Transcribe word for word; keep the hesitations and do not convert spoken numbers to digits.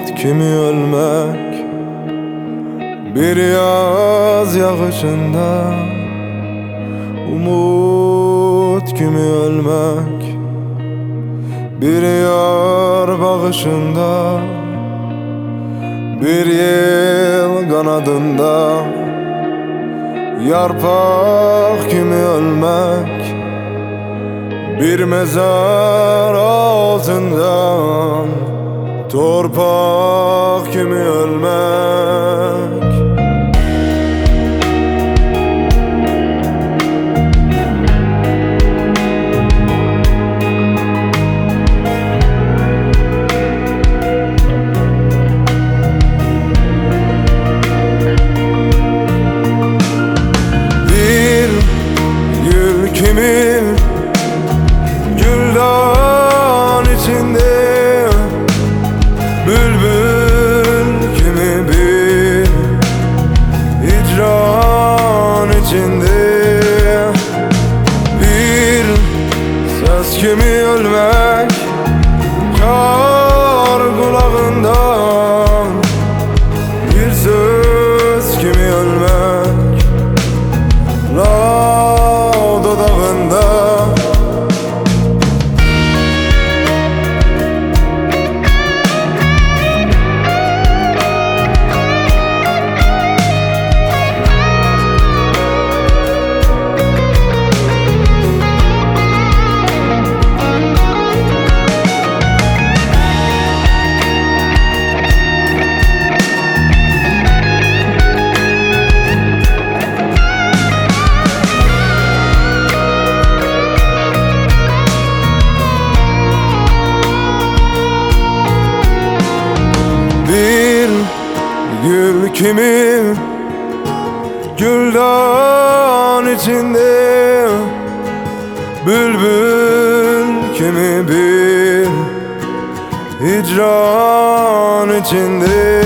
kimi ölmek, bir yaz yağışında. Umut kimi ölmek, bir yar bağışında. Bir yıl kanadında, yarpak kimi ölmek, bir mezar altından. Torpak kimi ölmek. Bir gül kimi güldan içinde, bülbül kimi bir hicran içinde. Bir ses kimi ölmek, kar kulağından. Bir söz kimi ölmek, lav dudağında. Bir gül kimi güldan içinde, bülbül kimi bir hicran içinde.